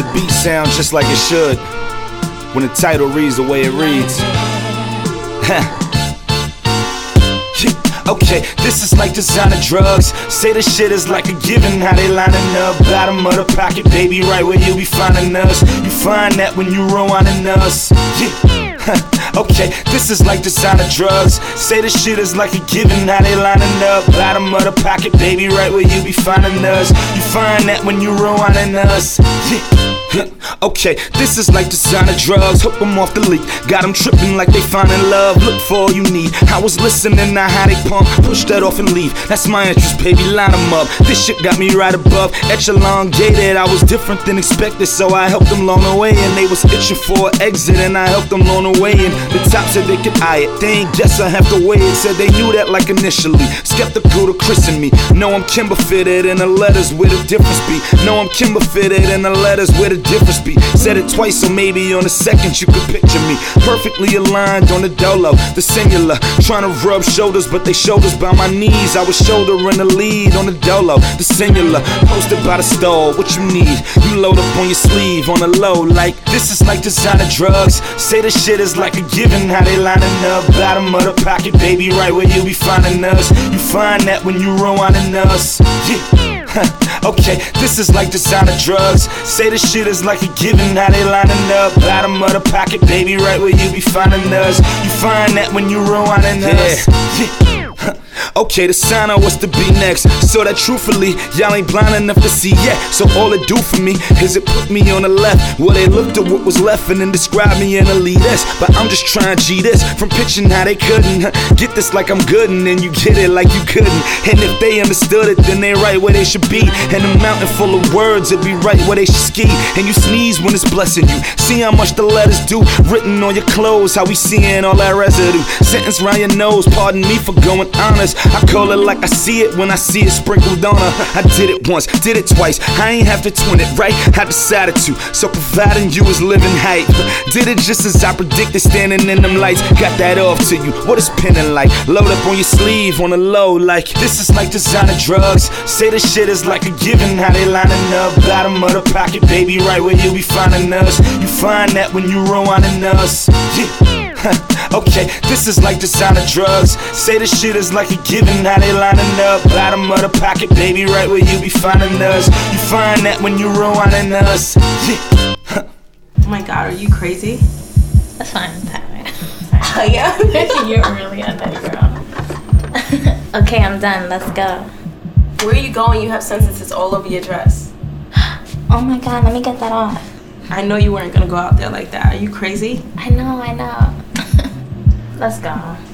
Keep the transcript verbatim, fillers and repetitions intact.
beat sound just like it should when the title reads the way it reads. Okay, this is like designer drugs. Say the shit is like a given, how they lining up. Bottom of the pocket, baby, right where you be finding us. You find that when you rewinding us. Yeah. Okay, this is like designer drugs. Say the shit is like a given, how they lining up. Bottom of the pocket, baby, right where you be finding us. You find that when you rewinding us. Yeah. Okay, this is like designer drugs. Hook them off the leak, got them tripping like they finding love. Look for all you need. I was listening to how they pump. Push that off and leave, that's my interest, baby, line them up. This shit got me right above, elongated. I was different than expected, so I helped them along the way. And they was itching for an exit, and I helped them along the way. And the top said they could eye it, they ain't guess I have to weigh it. Said they knew that like initially, skeptical to christen me. No, I'm Kimber fitted in the letters where the difference be. No, I'm Kimber fitted in the letters where the difference be. Said it twice, so maybe on the second you could picture me perfectly aligned on the dolo, the singular. Trying to rub shoulders, but they shoulders by my knees. I was shouldering the lead on the dolo, the singular. Posted by the stove, what you need, you load up on your sleeve on the low. Like this is like designer drugs. Say the shit is like a given, how they lining up. Bottom of the pocket, baby, right where you be finding us. You find that when you rewinding us. Yeah. Okay, this is like designer drugs. Say the shit is like a given, how they lining up. Bottom of the pocket, baby, right where you be finding us. You find that when you rewinding us. Yeah. Okay, the sign on what's to be next. So that truthfully, y'all ain't blind enough to see yet. So all it do for me is it put me on the left, where they looked at what was left and then described me in a lead S. But I'm just trying to G this from pitching how they couldn't get this like I'm good, and then you get it like you couldn't. And if they understood it, then they right where they should be. And a mountain full of words, it be right where they should ski. And you sneeze when it's blessing you. See how much the letters do, written on your clothes, how we seeing all that residue. Sentence round your nose, pardon me for going honest. I call it like I see it when I see it sprinkled on her. I did it once, did it twice, I ain't have to twin it, right? I decided to, so providing you is living hype. Did it just as I predicted, standing in them lights. Got that off to you, what is pinning like? Load up on your sleeve, on the low, like this is like designer drugs. Say the shit is like a given, how they lining up. Bottom of the pocket, baby, right where you be finding us. You find that when you rewinding us. Yeah. Okay, this is like designer drugs. Say the shit is like a given, how they lining up. Bottom of the pocket, baby, right where you be finding us. You find that when you rewinding us. Yeah. Oh my god, are you crazy? That's fine, I'm tired. Oh yeah? You're really a nutty girl. Okay, I'm done, let's go. Where are you going? You have sentences all over your dress. Oh my god, let me get that off. I know you weren't gonna go out there like that. Are you crazy? I know, I know. Let's go.